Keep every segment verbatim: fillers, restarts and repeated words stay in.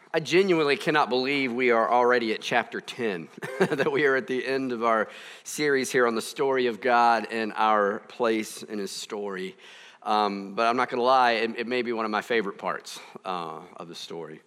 I genuinely cannot believe we are already at chapter ten, that we are at the end of our series here on the story of God and our place in his story. Um, but I'm not going to lie, it, it may be one of my favorite parts uh, of the story.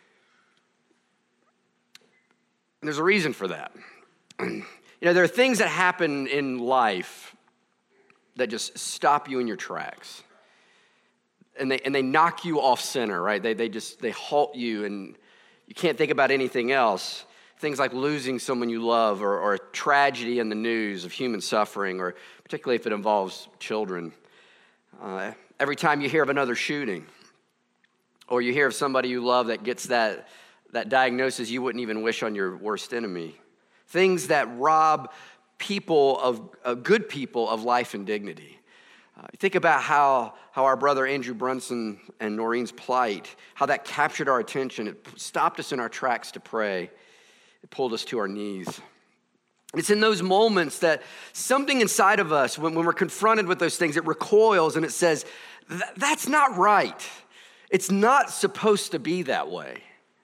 And there's a reason for that. You know, there are things that happen in life that just stop you in your tracks. And they and they knock you off center, right? They they just they halt you, and you can't think about anything else. Things like losing someone you love, or, or a tragedy in the news of human suffering, or particularly if it involves children. Uh, every time you hear of another shooting, or you hear of somebody you love that gets that that diagnosis you wouldn't even wish on your worst enemy. Things that rob people of uh, good people of life and dignity. Uh, think about how, how our brother Andrew Brunson and Noreen's plight, how that captured our attention. It stopped us in our tracks to pray. It pulled us to our knees. It's in those moments that something inside of us, when, when we're confronted with those things, it recoils and it says, that's not right. It's not supposed to be that way.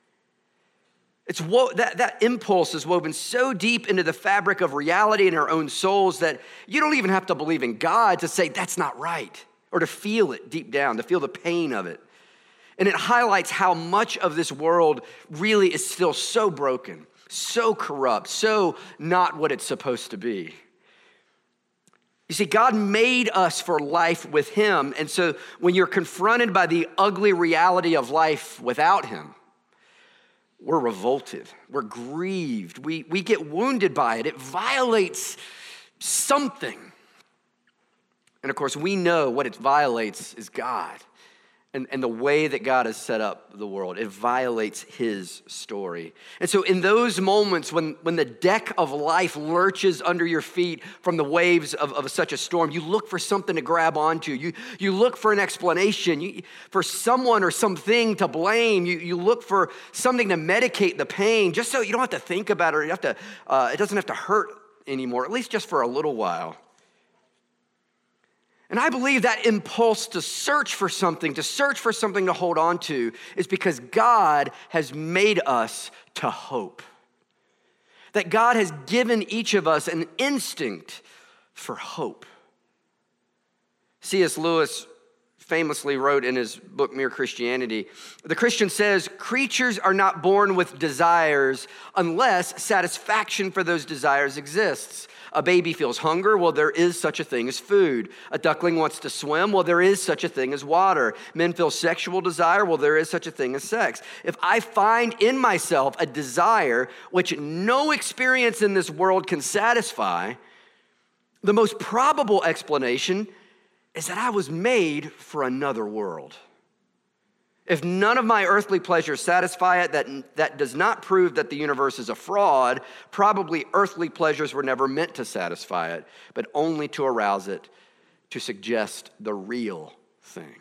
It's wo- that, that impulse is woven so deep into the fabric of reality in our own souls that you don't even have to believe in God to say that's not right, or to feel it deep down, to feel the pain of it. And it highlights how much of this world really is still so broken, so corrupt, so not what it's supposed to be. You see, God made us for life with him, and so when you're confronted by the ugly reality of life without him, we're revolted, we're grieved, we, we get wounded by it. It violates something. And of course, we know what it violates is God and, and the way that God has set up the world. It violates his story. And so in those moments when, when the deck of life lurches under your feet from the waves of, of such a storm, you look for something to grab onto. You, you look for an explanation, you, for someone or something to blame. You, you look for something to medicate the pain, just so you don't have to think about it, or you have to, uh, it doesn't have to hurt anymore, at least just for a little while. And I believe that impulse to search for something, to search for something to hold on to, is because God has made us to hope. That God has given each of us an instinct for hope. C S Lewis famously wrote in his book, Mere Christianity, the Christian says, creatures are not born with desires unless satisfaction for those desires exists. A baby feels hunger. Well, there is such a thing as food. A duckling wants to swim. Well, there is such a thing as water. Men feel sexual desire. Well, there is such a thing as sex. If I find in myself a desire which no experience in this world can satisfy, the most probable explanation is that I was made for another world. If none of my earthly pleasures satisfy it, that, that does not prove that the universe is a fraud. Probably earthly pleasures were never meant to satisfy it, but only to arouse it, to suggest the real thing.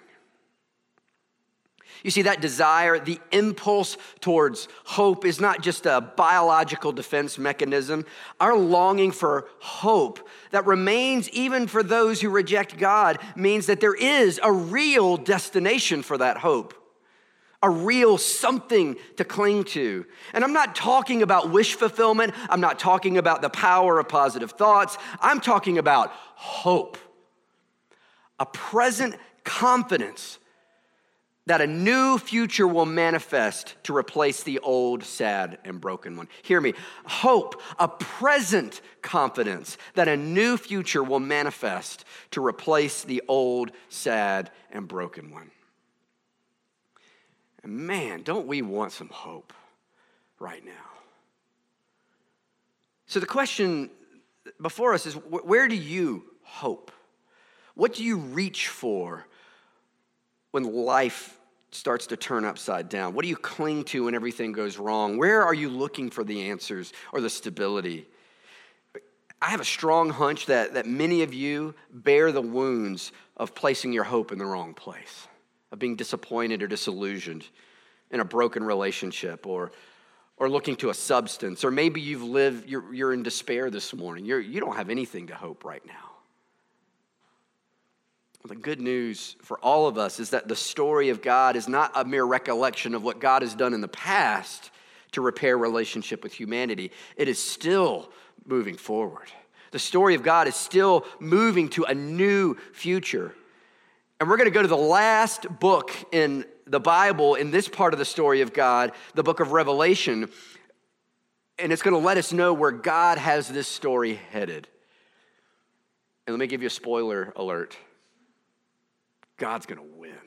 You see, that desire, the impulse towards hope, is not just a biological defense mechanism. Our longing for hope that remains even for those who reject God means that there is a real destination for that hope. A real something to cling to. And I'm not talking about wish fulfillment. I'm not talking about the power of positive thoughts. I'm talking about hope. A present confidence that a new future will manifest to replace the old, sad, and broken one. Hear me. Hope, a present confidence that a new future will manifest to replace the old, sad, and broken one. And man, don't we want some hope right now? So the question before us is, where do you hope? What do you reach for when life starts to turn upside down? What do you cling to when everything goes wrong? Where are you looking for the answers or the stability? I have a strong hunch that, that many of you bear the wounds of placing your hope in the wrong place, of being disappointed or disillusioned in a broken relationship, or or looking to a substance, or maybe you've lived, you're, you're in despair this morning. You're, you don't have anything to hope right now. Well, the good news for all of us is that the story of God is not a mere recollection of what God has done in the past to repair relationship with humanity. It is still moving forward. The story of God is still moving to a new future. And we're going to go to the last book in the Bible, in this part of the story of God, the book of Revelation. And it's going to let us know where God has this story headed. And let me give you a spoiler alert. God's going to win.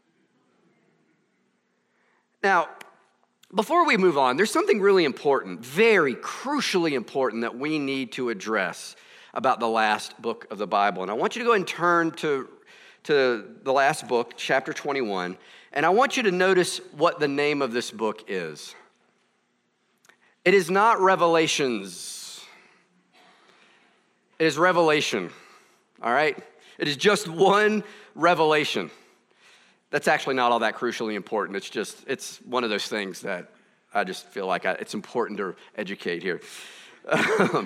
Now, before we move on, there's something really important, very crucially important that we need to address about the last book of the Bible. And I want you to go and turn to, to the last book, chapter twenty-one, and I want you to notice what the name of this book is. It is not Revelations. It is Revelation, all right? It is just one revelation. That's actually not all that crucially important. It's just, it's one of those things that I just feel like I, it's important to educate here. Um,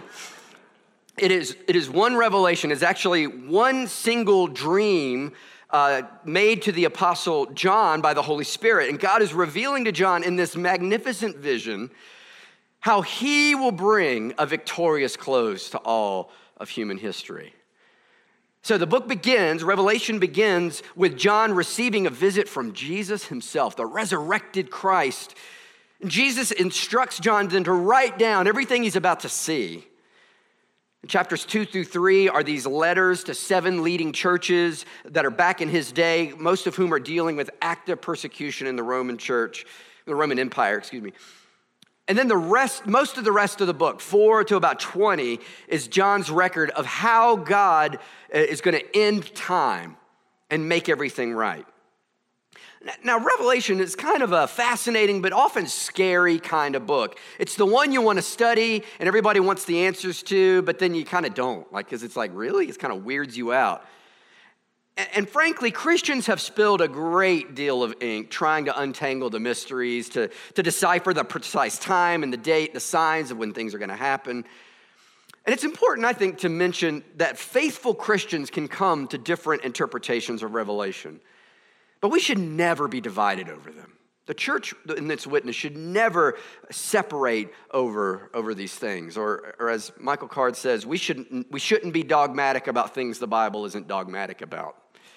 it is, it is one revelation. It's actually one single dream uh, made to the Apostle John by the Holy Spirit. And God is revealing to John in this magnificent vision how he will bring a victorious close to all of human history. So the book begins, Revelation begins with John receiving a visit from Jesus himself, the resurrected Christ. And Jesus instructs John then to write down everything he's about to see. And chapters two through three are these letters to seven leading churches that are back in his day, most of whom are dealing with active persecution in the Roman church, the Roman Empire, excuse me. And then the rest, most of the rest of the book, four to about twenty, is John's record of how God is going to end time and make everything right. Now, Revelation is kind of a fascinating but often scary kind of book. It's the one you want to study and everybody wants the answers to, but then you kind of don't, like, because it's like, really? It kind of weirds you out. And, and frankly, Christians have spilled a great deal of ink trying to untangle the mysteries, to, to decipher the precise time and the date, the signs of when things are going to happen. And it's important, I think, to mention that faithful Christians can come to different interpretations of Revelation. But we should never be divided over them. The church in its witness should never separate over, over these things. Or, or as Michael Card says, we shouldn't, we shouldn't be dogmatic about things the Bible isn't dogmatic about.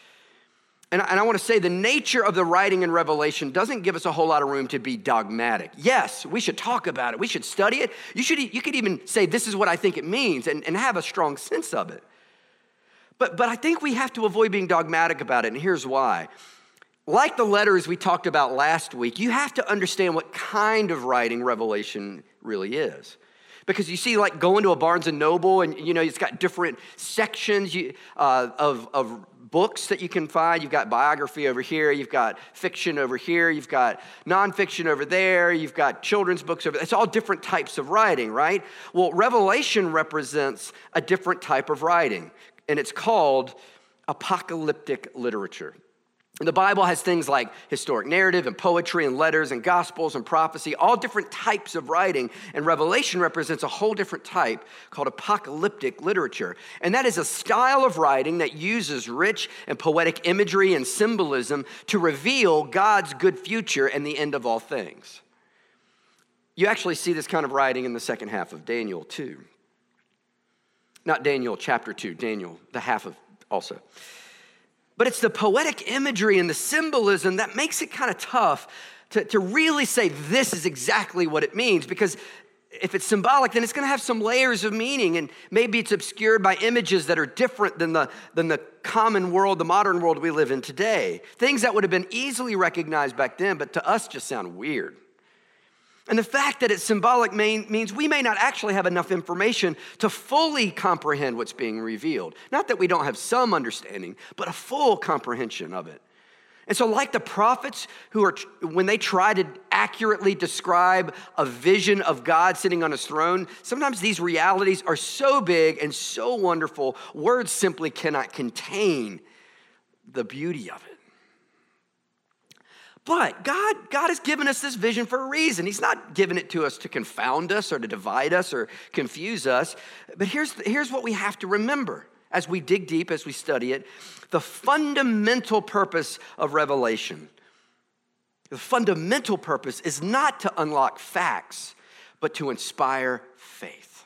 And, and I want to say the nature of the writing in Revelation doesn't give us a whole lot of room to be dogmatic. Yes, we should talk about it. We should study it. You should, you could even say, this is what I think it means, and, and have a strong sense of it. But, but I think we have to avoid being dogmatic about it, and here's why. Like the letters we talked about last week, you have to understand what kind of writing Revelation really is. Because you see, like going to a Barnes and Noble, and you know, it's got different sections you, uh, of, of books that you can find. You've got biography over here, you've got fiction over here, you've got nonfiction over there, you've got children's books over there. It's all different types of writing, right? Well, Revelation represents a different type of writing, and it's called apocalyptic literature. The Bible has things like historic narrative and poetry and letters and gospels and prophecy, all different types of writing. And Revelation represents a whole different type called apocalyptic literature. And that is a style of writing that uses rich and poetic imagery and symbolism to reveal God's good future and the end of all things. You actually see this kind of writing in the second half of Daniel two. Not Daniel chapter two, Daniel, the half of also. But it's the poetic imagery and the symbolism that makes it kind of tough to, to really say this is exactly what it means. Because if it's symbolic, then it's going to have some layers of meaning. And maybe it's obscured by images that are different than the, than the common world, the modern world we live in today. Things that would have been easily recognized back then, but to us just sound weird. And the fact that it's symbolic may, means we may not actually have enough information to fully comprehend what's being revealed. Not that we don't have some understanding, but a full comprehension of it. And so like the prophets who are, when they try to accurately describe a vision of God sitting on his throne, sometimes these realities are so big and so wonderful, words simply cannot contain the beauty of it. But God, God has given us this vision for a reason. He's not given it to us to confound us or to divide us or confuse us. But here's, here's what we have to remember. as we dig deep, as we study it, the fundamental purpose of Revelation. The fundamental purpose is not to unlock facts, but to inspire faith.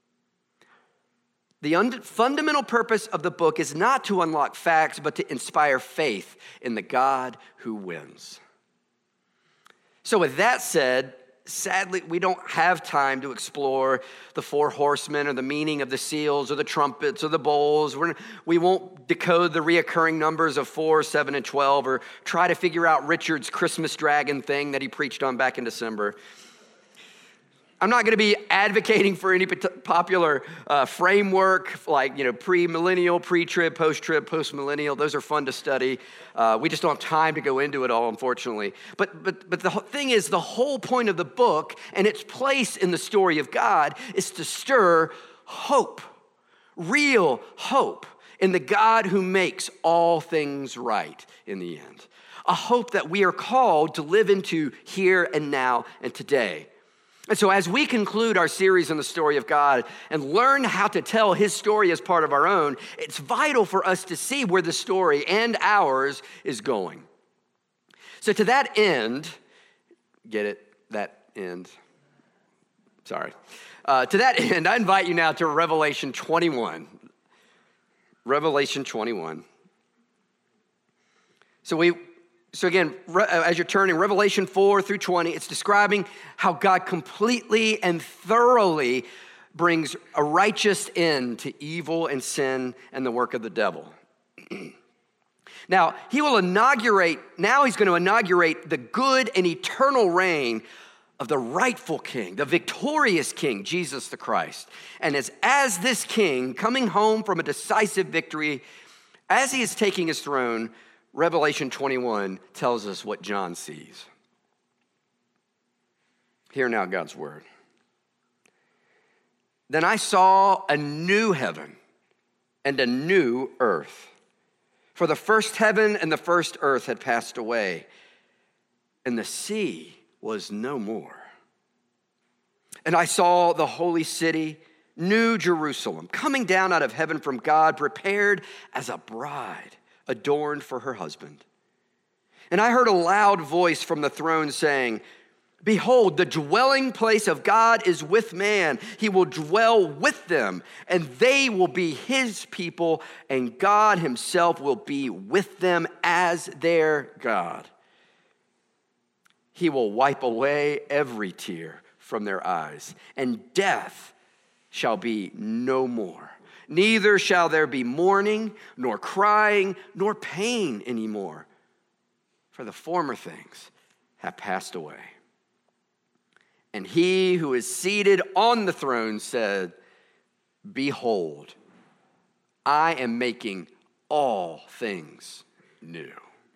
The un- fundamental purpose of the book is not to unlock facts, but to inspire faith in the God who wins. So with that said, sadly, we don't have time to explore the four horsemen or the meaning of the seals or the trumpets or the bowls. We're, we won't decode the reoccurring numbers of four, seven, and twelve or try to figure out Richard's Christmas dragon thing that he preached on back in December. I'm not going to be advocating for any popular uh, framework like, you know, pre-millennial, pre-trib, post-trib, post-millennial. Those are fun to study. Uh, we just don't have time to go into it all, unfortunately. But, but, but the thing is, the whole point of the book and its place in the story of God is to stir hope, real hope in the God who makes all things right in the end. A hope that we are called to live into here and now and today. And so as we conclude our series on the story of God and learn how to tell his story as part of our own, it's vital for us to see where the story and ours is going. So to that end, get it? That end. Sorry. Uh, to that end, I invite you now to Revelation twenty-one. Revelation twenty-one. So we... So again, as you're turning, Revelation four through twenty, it's describing how God completely and thoroughly brings a righteous end to evil and sin and the work of the devil. Now, he will inaugurate, now he's going to inaugurate the good and eternal reign of the rightful king, the victorious king, Jesus the Christ. And as, as this king coming home from a decisive victory, as he is taking his throne, Revelation twenty-one tells us what John sees. Hear now God's word. Then I saw a new heaven and a new earth. For the first heaven and the first earth had passed away, and the sea was no more. And I saw the holy city, New Jerusalem, coming down out of heaven from God, prepared as a bride, adorned for her husband. And I heard a loud voice from the throne saying, behold, the dwelling place of God is with man. He will dwell with them, and they will be his people, and God himself will be with them as their God. He will wipe away every tear from their eyes, and death shall be no more. Neither shall there be mourning, nor crying, nor pain anymore, for the former things have passed away. And he who is seated on the throne said, behold, I am making all things new.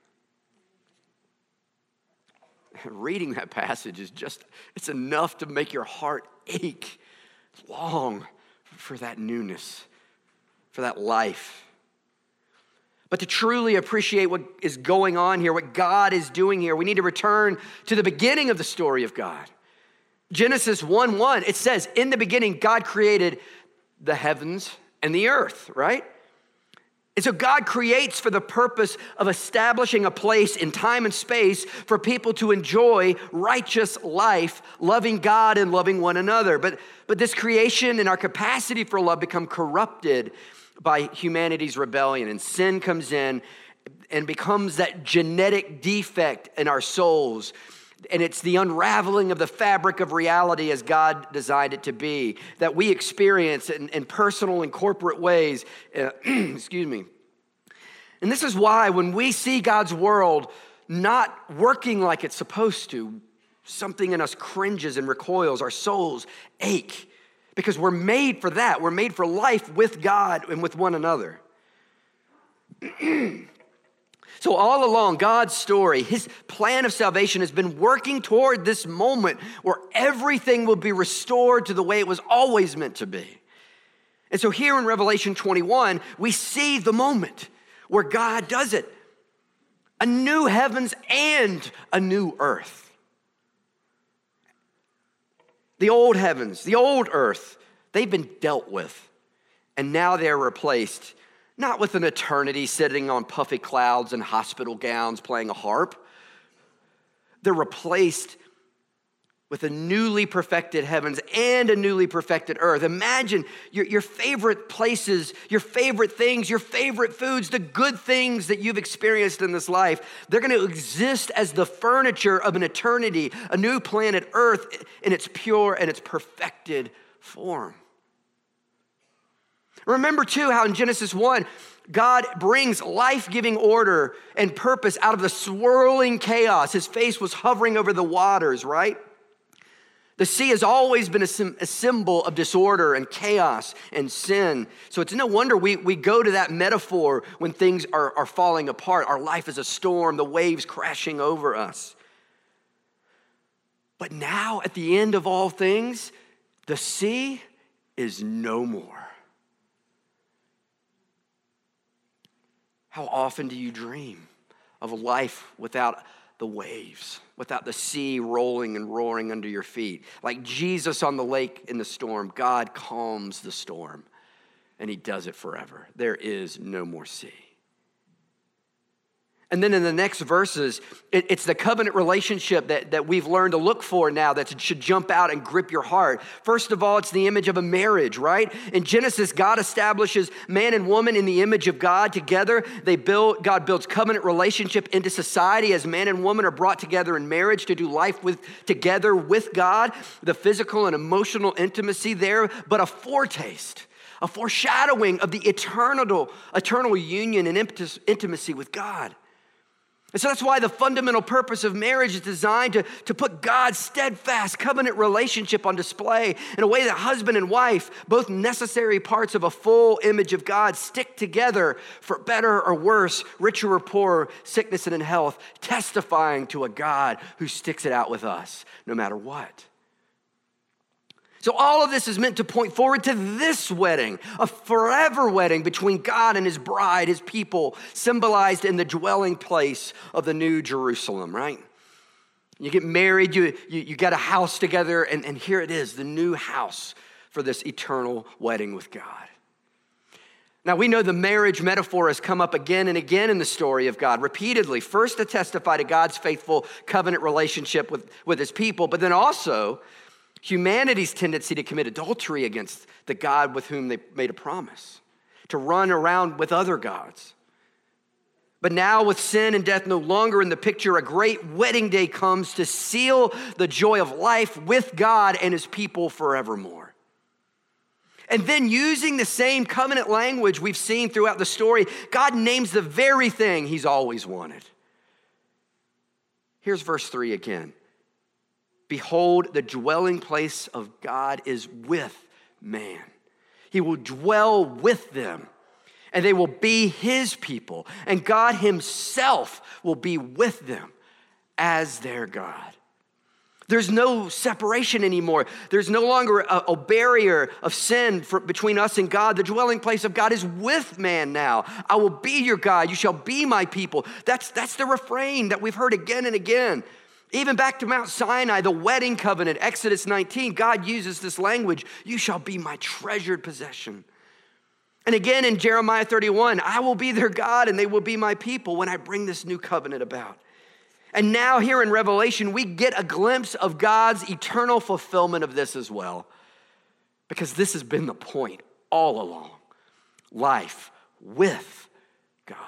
Reading that passage is just, it's enough to make your heart ache, long for that newness, for that life. But to truly appreciate what is going on here, what God is doing here, we need to return to the beginning of the story of God. Genesis one one, it says, in the beginning, God created the heavens and the earth, right? And so God creates for the purpose of establishing a place in time and space for people to enjoy righteous life, loving God and loving one another. But, but this creation and our capacity for love become corrupted by humanity's rebellion, and sin comes in and becomes that genetic defect in our souls. And it's the unraveling of the fabric of reality as God designed it to be, that we experience in, in personal and corporate ways. Uh, excuse me. And this is why when we see God's world not working like it's supposed to, something in us cringes and recoils, our souls ache, because we're made for that. We're made for life with God and with one another. So all along, God's story, his plan of salvation has been working toward this moment where everything will be restored to the way it was always meant to be. And so here in Revelation twenty-one, we see the moment where God does it. A new heavens and a new earth. The old heavens, the old earth, they've been dealt with. And now they're replaced not with an eternity sitting on puffy clouds and hospital gowns playing a harp. They're replaced with a newly perfected heavens and a newly perfected earth. Imagine your, your favorite places, your favorite things, your favorite foods, the good things that you've experienced in this life. They're going to exist as the furniture of an eternity, a new planet Earth in its pure and its perfected form. Remember too how in Genesis one, God brings life-giving order and purpose out of the swirling chaos. His face was hovering over the waters, right? The sea has always been a, sim- a symbol of disorder and chaos and sin. So it's no wonder we, we go to that metaphor when things are, are falling apart. Our life is a storm, the waves crashing over us. But now, at the end of all things, the sea is no more. How often do you dream of a life without the waves, without the sea rolling and roaring under your feet? Like Jesus on the lake in the storm, God calms the storm, and he does it forever. There is no more sea. And then in the next verses, it, it's the covenant relationship that, that we've learned to look for now that should jump out and grip your heart. First of all, it's the image of a marriage, right? In Genesis, God establishes man and woman in the image of God together. They build, God builds covenant relationship into society as man and woman are brought together in marriage to do life with together with God. The physical and emotional intimacy there, but a foretaste, a foreshadowing of the eternal, eternal union and intimacy with God. And so that's why the fundamental purpose of marriage is designed to, to put God's steadfast covenant relationship on display in a way that husband and wife, both necessary parts of a full image of God, stick together for better or worse, richer or poorer, sickness and in health, testifying to a God who sticks it out with us no matter what. So all of this is meant to point forward to this wedding, a forever wedding between God and his bride, his people, symbolized in the dwelling place of the New Jerusalem, right? You get married, you, you, you got a house together, and, and here it is, the new house for this eternal wedding with God. Now, we know the marriage metaphor has come up again and again in the story of God, repeatedly, first to testify to God's faithful covenant relationship with, with his people, but then also humanity's tendency to commit adultery against the God with whom they made a promise, to run around with other gods. But now with sin and death no longer in the picture, a great wedding day comes to seal the joy of life with God and his people forevermore. And then using the same covenant language we've seen throughout the story, God names the very thing he's always wanted. Here's verse three again. Behold, the dwelling place of God is with man. He will dwell with them, and they will be his people, and God himself will be with them as their God. There's no separation anymore. There's no longer a, a barrier of sin for, between us and God. The dwelling place of God is with man now. I will be your God. You shall be my people. That's, that's the refrain that we've heard again and again. Even back to Mount Sinai, the wedding covenant, Exodus nineteen, God uses this language, you shall be my treasured possession. And again in Jeremiah thirty-one, I will be their God and they will be my people when I bring this new covenant about. And now here in Revelation, we get a glimpse of God's eternal fulfillment of this as well, because this has been the point all along, life with God.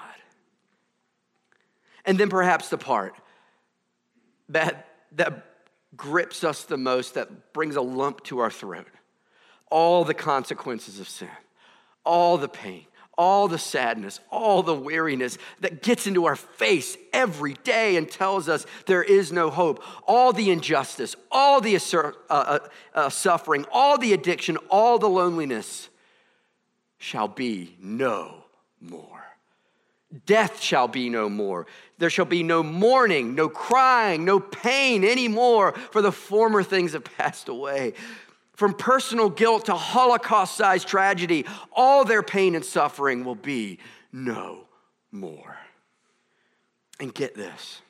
And then perhaps the part That, that grips us the most, that brings a lump to our throat. All the consequences of sin, all the pain, all the sadness, all the weariness that gets into our face every day and tells us there is no hope. All the injustice, all the uh, uh, uh, suffering, all the addiction, all the loneliness shall be no more. Death shall be no more. There shall be no mourning, no crying, no pain anymore, for the former things have passed away. From personal guilt to Holocaust-sized tragedy, all their pain and suffering will be no more. And get this.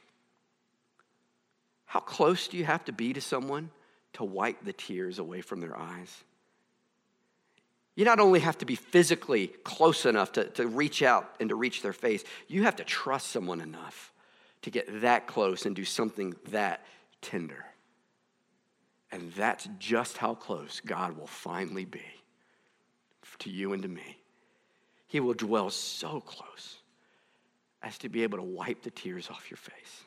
How close do you have to be to someone to wipe the tears away from their eyes? You not only have to be physically close enough to, to reach out and to reach their face, you have to trust someone enough to get that close and do something that tender. And that's just how close God will finally be to you and to me. He will dwell so close as to be able to wipe the tears off your face.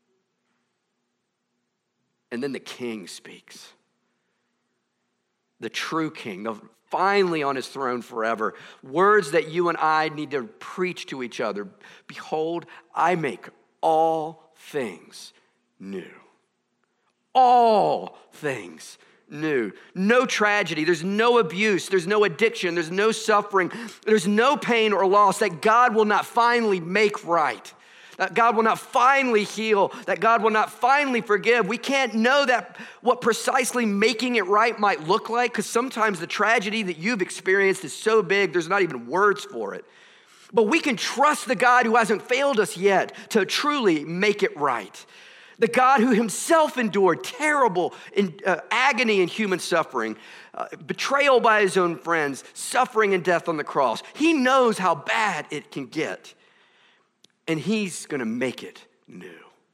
And then the king speaks. The true king, the finally on his throne forever. Words that you and I need to preach to each other. Behold, I make all things new. All things new. No tragedy. There's no abuse. There's no addiction. There's no suffering. There's no pain or loss that God will not finally make right. That God will not finally heal, that God will not finally forgive. We can't know that what precisely making it right might look like, because sometimes the tragedy that you've experienced is so big, there's not even words for it. But we can trust the God who hasn't failed us yet to truly make it right. The God who himself endured terrible in, uh, agony and human suffering, uh, betrayal by his own friends, suffering and death on the cross. He knows how bad it can get. And he's going to make it new.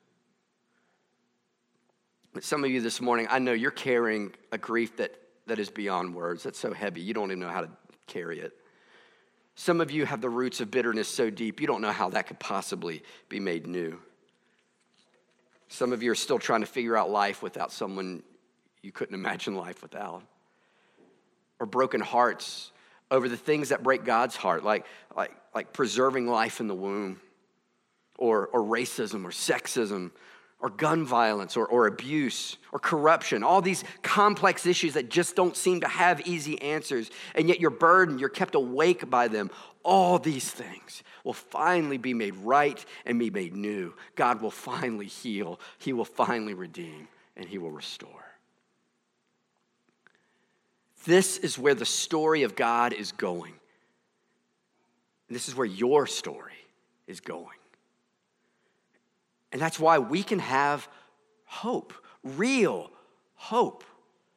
But some of you this morning, I know you're carrying a grief that, that is beyond words. That's so heavy, you don't even know how to carry it. Some of you have the roots of bitterness so deep, you don't know how that could possibly be made new. Some of you are still trying to figure out life without someone you couldn't imagine life without. Or broken hearts over the things that break God's heart, like, like, like preserving life in the womb. Or, or racism, or sexism, or gun violence, or, or abuse, or corruption. All these complex issues that just don't seem to have easy answers, and yet you're burdened, you're kept awake by them. All these things will finally be made right and be made new. God will finally heal, he will finally redeem, and he will restore. This is where the story of God is going. And this is where your story is going. And that's why we can have hope, real hope.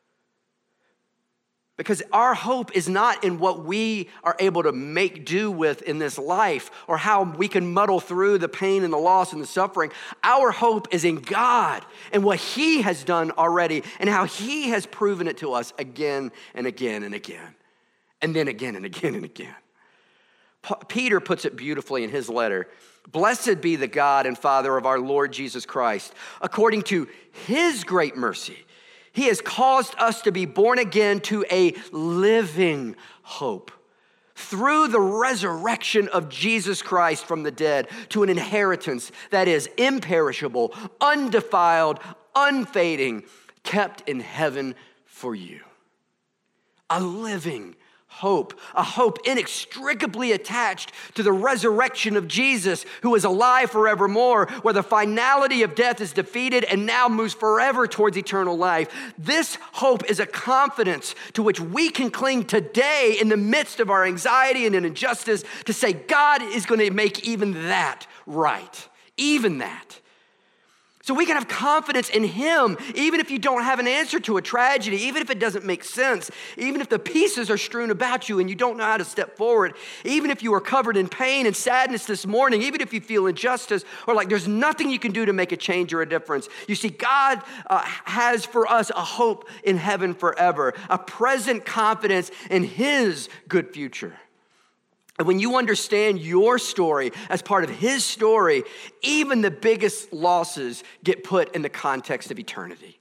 Because our hope is not in what we are able to make do with in this life or how we can muddle through the pain and the loss and the suffering. Our hope is in God and what he has done already and how he has proven it to us again and again and again. And then again and again and again. Peter puts it beautifully in his letter. Blessed be the God and Father of our Lord Jesus Christ. According to his great mercy, he has caused us to be born again to a living hope through the resurrection of Jesus Christ from the dead to an inheritance that is imperishable, undefiled, unfading, kept in heaven for you. A living hope, a hope inextricably attached to the resurrection of Jesus, who is alive forevermore, where the finality of death is defeated and now moves forever towards eternal life. This hope is a confidence to which we can cling today in the midst of our anxiety and injustice to say God is going to make even that right, even that. So we can have confidence in him, even if you don't have an answer to a tragedy, even if it doesn't make sense, even if the pieces are strewn about you and you don't know how to step forward, even if you are covered in pain and sadness this morning, even if you feel injustice or like there's nothing you can do to make a change or a difference. You see, God uh, has for us a hope in heaven forever, a present confidence in his good future. And when you understand your story as part of his story, even the biggest losses get put in the context of eternity.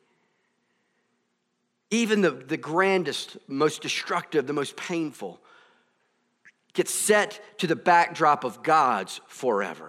Even the, the grandest, most destructive, the most painful gets set to the backdrop of God's forever.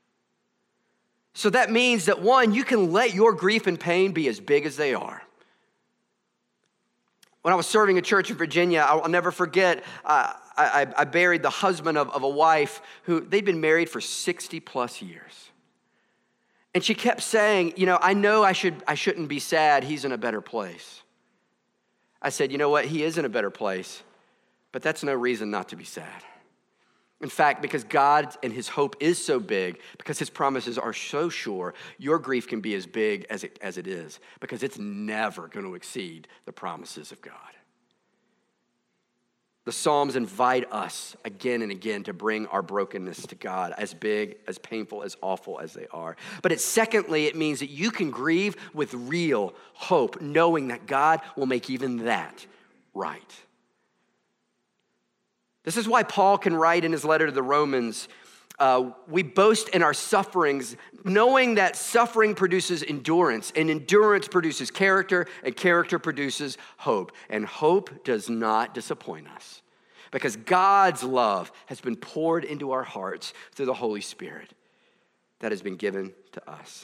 So that means that one, you can let your grief and pain be as big as they are. When I was serving a church in Virginia, I'll never forget, uh, I, I buried the husband of, of a wife who they'd been married for sixty plus years. And she kept saying, you know, I know I, should, I shouldn't be sad. He's in a better place. I said, you know what? He is in a better place, but that's no reason not to be sad. In fact, because God and his hope is so big, because his promises are so sure, your grief can be as big as it, as it is, because it's never going to exceed the promises of God. The Psalms invite us again and again to bring our brokenness to God, as big, as painful, as awful as they are. But it, secondly, it means that you can grieve with real hope, knowing that God will make even that right. This is why Paul can write in his letter to the Romans, uh, we boast in our sufferings, knowing that suffering produces endurance, and endurance produces character, and character produces hope. And hope does not disappoint us, because God's love has been poured into our hearts through the Holy Spirit that has been given to us.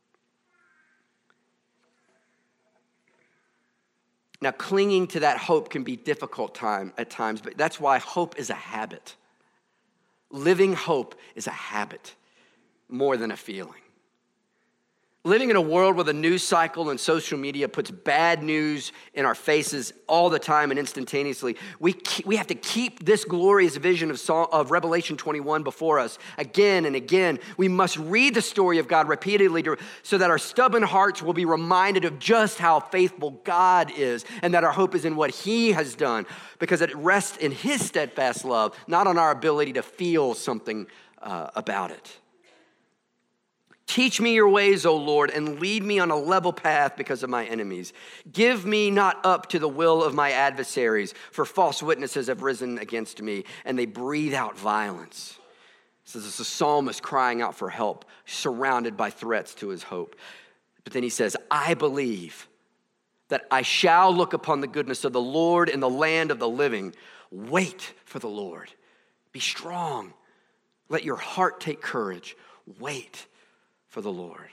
Now, clinging to that hope can be difficult time at times, but that's why hope is a habit. Living hope is a habit more than a feeling. Living in a world where the news cycle and social media puts bad news in our faces all the time and instantaneously, we we have to keep this glorious vision of, Psalm, of Revelation twenty-one before us again and again. We must read the story of God repeatedly to, so that our stubborn hearts will be reminded of just how faithful God is, and that our hope is in what he has done, because it rests in his steadfast love, not on our ability to feel something uh, about it. Teach me your ways, O Lord, and lead me on a level path because of my enemies. Give me not up to the will of my adversaries, for false witnesses have risen against me, and they breathe out violence. So this is a psalmist crying out for help, surrounded by threats to his hope. But then he says, I believe that I shall look upon the goodness of the Lord in the land of the living. Wait for the Lord. Be strong. Let your heart take courage. Wait for the Lord.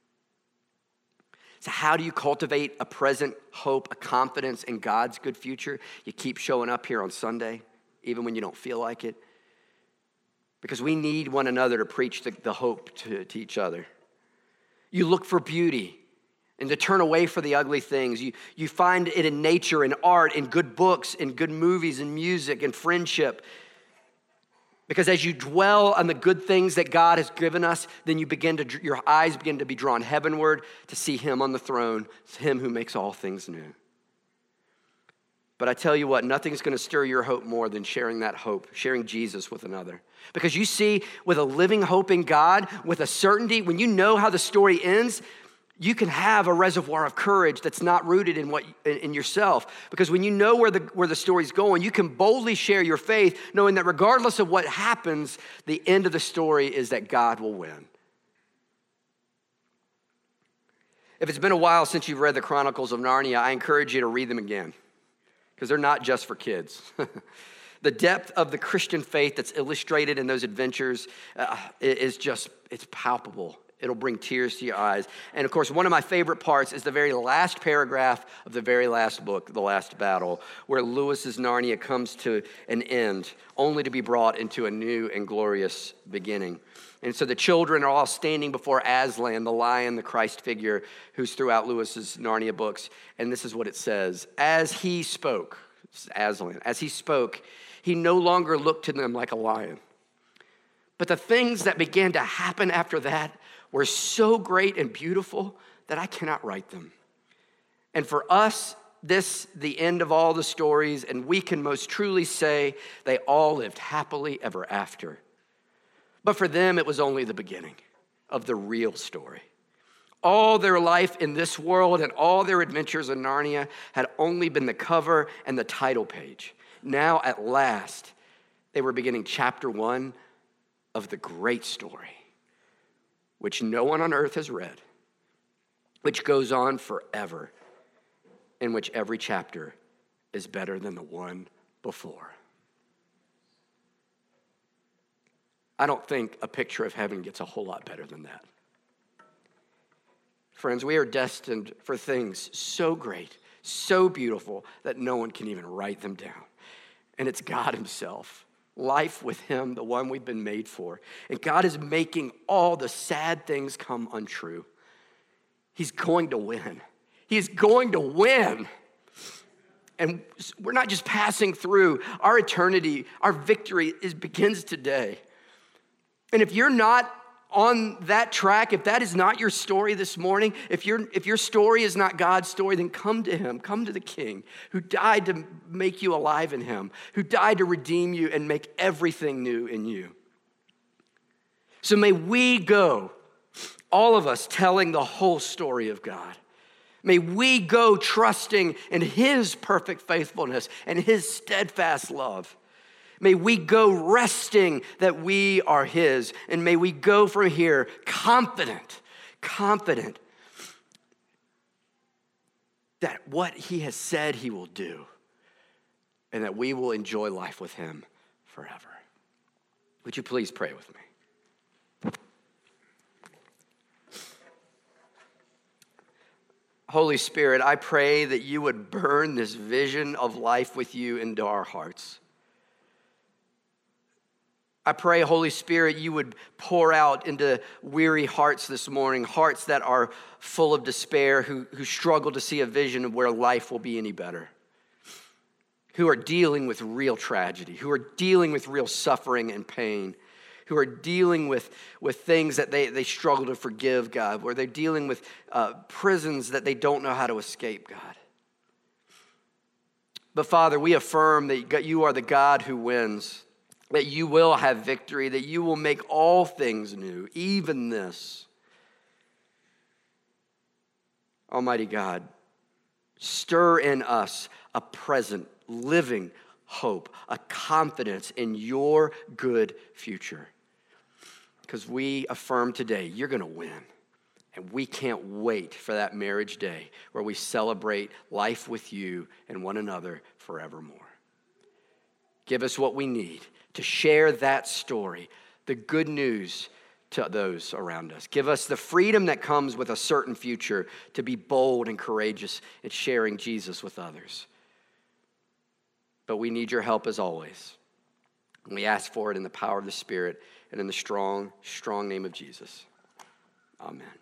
So how do you cultivate a present hope, a confidence in God's good future? You keep showing up here on Sunday, even when you don't feel like it. Because we need one another to preach the, the hope to, to each other. You look for beauty and to turn away from the ugly things. You, you find it in nature, in art, in good books, in good movies, in music, in friendship. Because as you dwell on the good things that God has given us, then you begin to, your eyes begin to be drawn heavenward to see him on the throne, him who makes all things new. But I tell you what, nothing's going to stir your hope more than sharing that hope, sharing Jesus with another. Because you see, with a living hope in God, with a certainty, when you know how the story ends, you can have a reservoir of courage that's not rooted in what in yourself. Because when you know where the where the story's going, you can boldly share your faith, knowing that regardless of what happens, the end of the story is that God will win. If it's been a while since you've read the Chronicles of Narnia, I encourage you to read them again, because they're not just for kids. The depth of the Christian faith that's illustrated in those adventures uh, is just, it's palpable. It'll bring tears to your eyes. And of course, one of my favorite parts is the very last paragraph of the very last book, The Last Battle, where Lewis's Narnia comes to an end, only to be brought into a new and glorious beginning. And so the children are all standing before Aslan, the lion, the Christ figure, who's throughout Lewis's Narnia books. And this is what it says. As he spoke, this is Aslan, as he spoke, he no longer looked to them like a lion. But the things that began to happen after that were so great and beautiful that I cannot write them. And for us, this, the end of all the stories, and we can most truly say they all lived happily ever after. But for them, it was only the beginning of the real story. All their life in this world and all their adventures in Narnia had only been the cover and the title page. Now, at last, they were beginning chapter one of the great story, which no one on earth has read, which goes on forever, in which every chapter is better than the one before. I don't think a picture of heaven gets a whole lot better than that. Friends, we are destined for things so great, so beautiful, that no one can even write them down. And it's God himself. Life with him, the one we've been made for. And God is making all the sad things come untrue. He's going to win. He's going to win. And we're not just passing through. Our eternity, our victory is, begins today. And if you're not on that track, if that is not your story this morning, if your if your story is not God's story, then come to him. Come to the King who died to make you alive in him, who died to redeem you and make everything new in you. So may we go, all of us, telling the whole story of God. May we go trusting in his perfect faithfulness and his steadfast love. May we go resting that we are his. And may we go from here confident, confident that what he has said he will do and that we will enjoy life with him forever. Would you please pray with me? Holy Spirit, I pray that you would burn this vision of life with you into our hearts. I pray, Holy Spirit, you would pour out into weary hearts this morning, hearts that are full of despair, who, who struggle to see a vision of where life will be any better, who are dealing with real tragedy, who are dealing with real suffering and pain, who are dealing with, with things that they, they struggle to forgive, God, where they're dealing with uh, prisons that they don't know how to escape, God. But Father, we affirm that you are the God who wins, that you will have victory, that you will make all things new, even this. Almighty God, stir in us a present, living hope, a confidence in your good future. Because we affirm today, you're going to win. And we can't wait for that marriage day where we celebrate life with you and one another forevermore. Give us what we need to share that story, the good news to those around us. Give us the freedom that comes with a certain future to be bold and courageous in sharing Jesus with others. But we need your help as always. And we ask for it in the power of the Spirit and in the strong, strong name of Jesus. Amen.